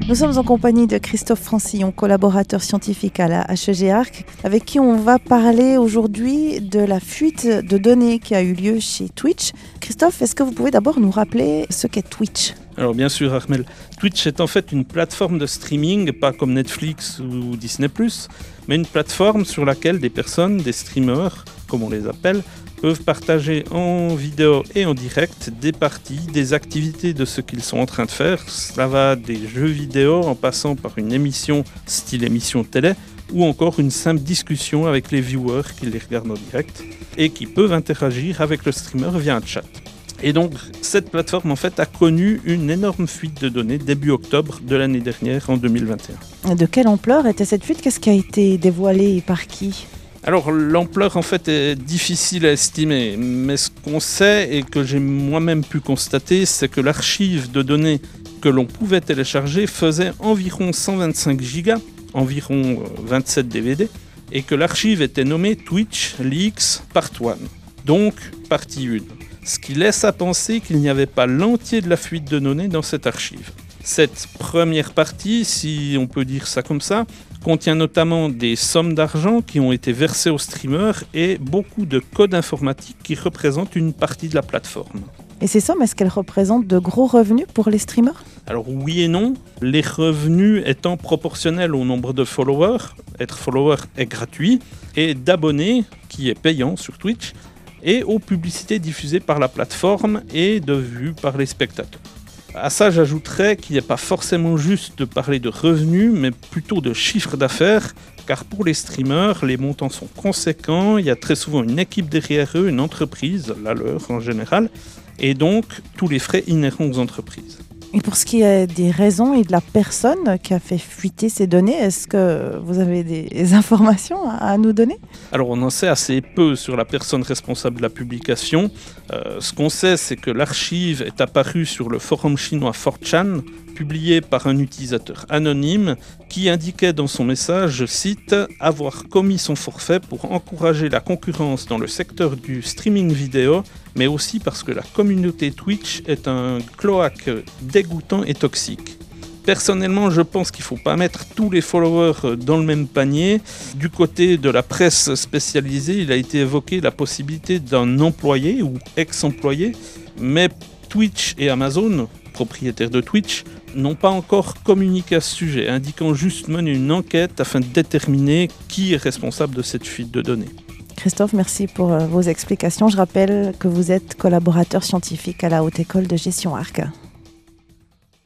Nous sommes en compagnie de Christophe Francillon, collaborateur scientifique à la HEG Arc, avec qui on va parler aujourd'hui de la fuite de données qui a eu lieu chez Twitch. Christophe, est-ce que vous pouvez d'abord nous rappeler ce qu'est Twitch ? Alors bien sûr Armel, Twitch est en fait une plateforme de streaming, pas comme Netflix ou Disney+, mais une plateforme sur laquelle des personnes, des streamers, comme on les appelle, peuvent partager en vidéo et en direct des parties, des activités de ce qu'ils sont en train de faire. Cela va des jeux vidéo en passant par une émission style émission télé ou encore une simple discussion avec les viewers qui les regardent en direct et qui peuvent interagir avec le streamer via un chat. Et donc, cette plateforme en fait a connu une énorme fuite de données début octobre de l'année dernière, en 2021. De quelle ampleur était cette fuite ? Qu'est-ce qui a été dévoilé et par qui ? Alors, l'ampleur en fait est difficile à estimer, mais ce qu'on sait et que j'ai moi-même pu constater, c'est que l'archive de données que l'on pouvait télécharger faisait environ 125 gigas, environ 27 DVD, et que l'archive était nommée Twitch Leaks Part 1, donc partie 1. Ce qui laisse à penser qu'il n'y avait pas l'entier de la fuite de données dans cette archive. Cette première partie, si on peut dire ça comme ça, contient notamment des sommes d'argent qui ont été versées aux streamers et beaucoup de codes informatiques qui représentent une partie de la plateforme. Et ces sommes, est-ce qu'elles représentent de gros revenus pour les streamers ? Alors oui et non, les revenus étant proportionnels au nombre de followers, être follower est gratuit, et d'abonnés, qui est payant sur Twitch, et aux publicités diffusées par la plateforme et de vues par les spectateurs. À ça, j'ajouterais qu'il n'est pas forcément juste de parler de revenus, mais plutôt de chiffre d'affaires, car pour les streamers, les montants sont conséquents, il y a très souvent une équipe derrière eux, une entreprise, la leur en général, et donc tous les frais inhérents aux entreprises. Et pour ce qui est des raisons et de la personne qui a fait fuiter ces données, est-ce que vous avez des informations à nous donner ? Alors on en sait assez peu sur la personne responsable de la publication. Ce qu'on sait, c'est que l'archive est apparue sur le forum chinois 4chan, publié par un utilisateur anonyme qui indiquait dans son message, je cite, « avoir commis son forfait pour encourager la concurrence dans le secteur du streaming vidéo, mais aussi parce que la communauté Twitch est un cloaque dégoûtant et toxique. » Personnellement, je pense qu'il ne faut pas mettre tous les followers dans le même panier. Du côté de la presse spécialisée, il a été évoqué la possibilité d'un employé ou ex-employé, mais Twitch et Amazon, propriétaires de Twitch, n'ont pas encore communiqué à ce sujet, indiquant juste mener une enquête afin de déterminer qui est responsable de cette fuite de données. Christophe, merci pour vos explications. Je rappelle que vous êtes collaborateur scientifique à la Haute École de Gestion Arc.